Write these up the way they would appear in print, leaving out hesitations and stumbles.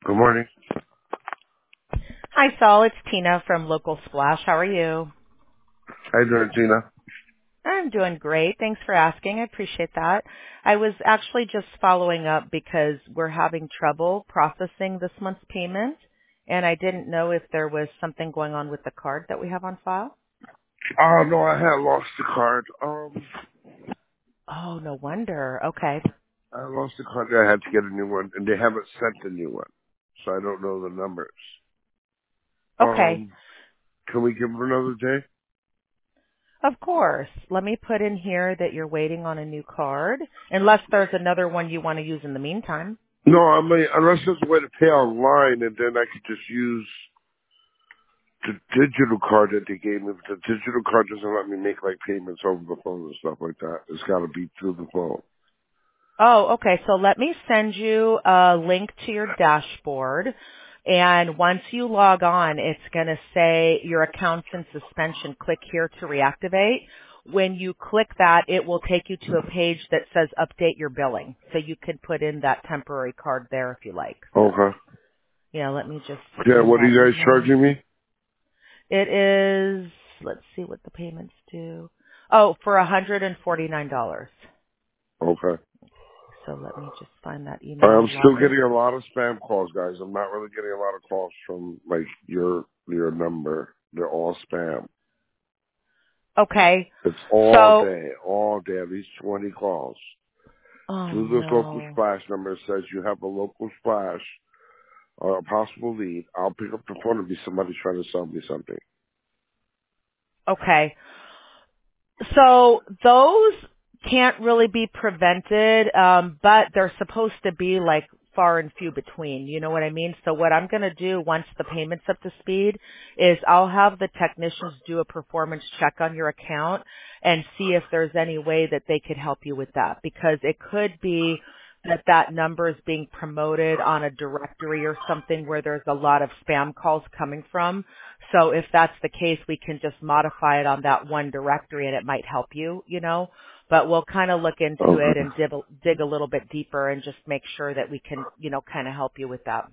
Good morning. Hi, Saul. It's Tina from Local Splash. How are you? How you doing, Tina? I'm doing great. Thanks for asking. I appreciate that. I was actually just following up because we're having trouble processing this month's payment, and I didn't know if there was something going on with the card that we have on file. Oh, no, I had lost the card. Oh, no wonder. Okay. I lost the card. I had to get a new one, and they haven't sent a new one, so I don't know the numbers. Okay. Um, can we give it another day? Of course. Let me put in here that you're waiting on a new card, unless there's another one you want to use in the meantime. No, I mean, unless there's a way to pay online, and then I could just use the digital card that they gave me. But the digital card doesn't let me make, like, payments over the phone and stuff like that. It's got to be through the phone. Oh, okay. So let me send you a link to your dashboard. And once you log on, it's going to say your account's in suspension. Click here to reactivate. When you click that, it will take you to a page that says update your billing. So you can put in that temporary card there if you like. So, Okay. yeah, let me just Yeah, send what are that you guys email. charging me? It is, let's see what the payments do. Oh, for $149. Okay. So let me just find that email I'm and still log in. getting a lot of spam calls, guys. I'm not really getting a lot of calls from like your number. They're all spam. Okay. It's So, all day, at least 20 calls. oh Through this local no. splash number, it says you have a local splash or a possible lead. I'll pick up the phone and be somebody trying to sell me something. Okay. So those can't really be prevented, but they're supposed to be like far and few between. You know what I mean? So what I'm going to do once the payment's up to speed is I'll have the technicians do a performance check on your account and see if there's any way that they could help you with that, because it could be that that number is being promoted on a directory or something where there's a lot of spam calls coming from. So if that's the case, we can just modify it on that one directory and it might help you, you know. But we'll kind of look into it Okay. and dig a little bit deeper and just make sure that we can, you know, kind of help you with that.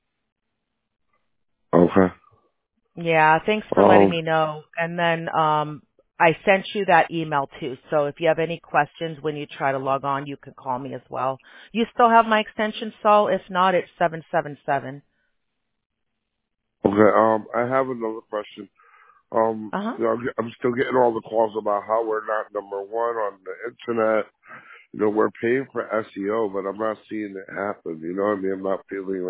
Okay. Yeah, thanks for letting Um, me know. And then I sent you that email too. So if you have any questions when you try to log on, you can call me as well. You still have my extension, Saul? If not, it's 777. okay. I have another question. Uh-huh. You know, I'm still getting all the calls about how we're not number one on the internet. You know, we're paying for SEO, but I'm not seeing it happen. You know what I mean? I'm not feeling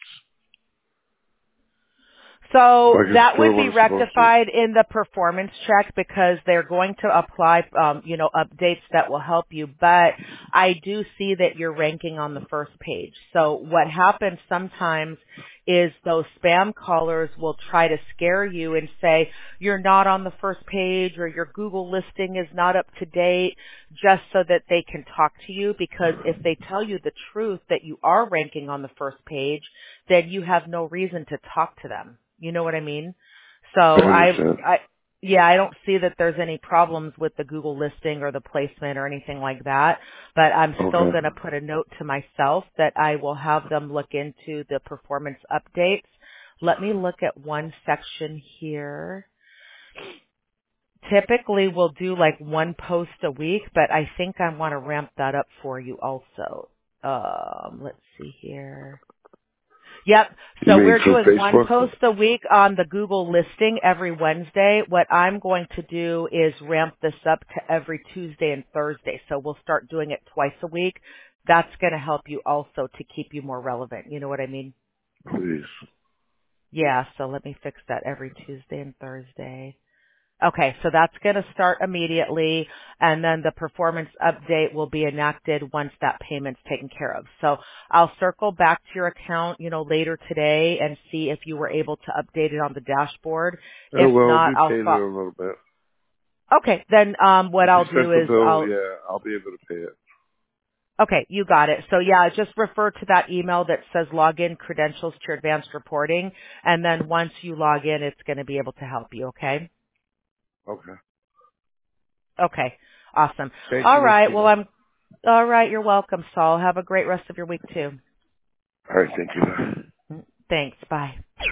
So it's that would doing be what it's supposed to. rectified in the performance check because they're going to apply, you know, updates that will help you. But I do see that you're ranking on the first page. So what happens sometimes is those spam callers will try to scare you and say you're not on the first page or your Google listing is not up to date, just so that they can talk to you, because if they tell you the truth that you are ranking on the first page, then you have no reason to talk to them. You know what I mean? So I understand. yeah, I don't see that there's any problems with the Google listing or the placement or anything like that, but I'm still Okay. going to put a note to myself that I will have them look into the performance updates. Let me look at one section here. Typically we'll do like one post a week, but I think I want to ramp that up for you also. Let's see here. Yep. You So mean we're through doing one Facebook? post a week on the Google listing every Wednesday. What I'm going to do is ramp this up to every Tuesday and Thursday. So we'll start doing it twice a week. That's going to help you also to keep you more relevant. You know what I mean? Please. Yeah. So let me fix that every Tuesday and Thursday. Okay, so that's going to start immediately, and then the performance update will be enacted once that payment's taken care of. So I'll circle back to your account, you know, later today and see if you were able to update it on the dashboard. I If will not, be I'll paying it a little bit. okay, then what If you I'll sent do the is bill, yeah, I'll be able to pay it. okay, you got it. So yeah, just refer to that email that says login credentials to advanced reporting, and then once you log in, it's going to be able to help you, okay? Okay. Okay, awesome. Thank All you, Miss right, well, Tina. all right, you're welcome, Saul. Have a great rest of your week too. All right, thank you. Thanks. Bye.